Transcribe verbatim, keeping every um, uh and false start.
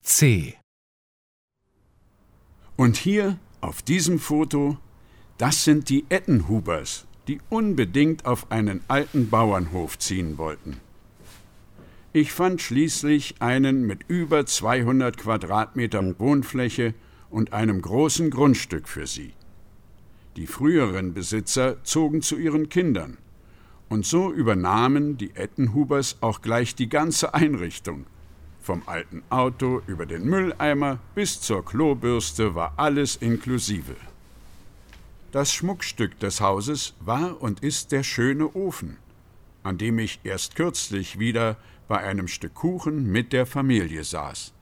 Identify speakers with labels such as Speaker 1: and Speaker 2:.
Speaker 1: C.
Speaker 2: Und hier, auf diesem Foto, das sind die Ettenhubers, die unbedingt auf einen alten Bauernhof ziehen wollten. Ich fand schließlich einen mit über zweihundert Quadratmetern Wohnfläche und einem großen Grundstück für sie. Die früheren Besitzer zogen zu ihren Kindern, und so übernahmen die Ettenhubers auch gleich die ganze Einrichtung. Vom alten Auto über den Mülleimer bis zur Klobürste war alles inklusive. Das Schmuckstück des Hauses war und ist der schöne Ofen, an dem ich erst kürzlich wieder bei einem Stück Kuchen mit der Familie saß.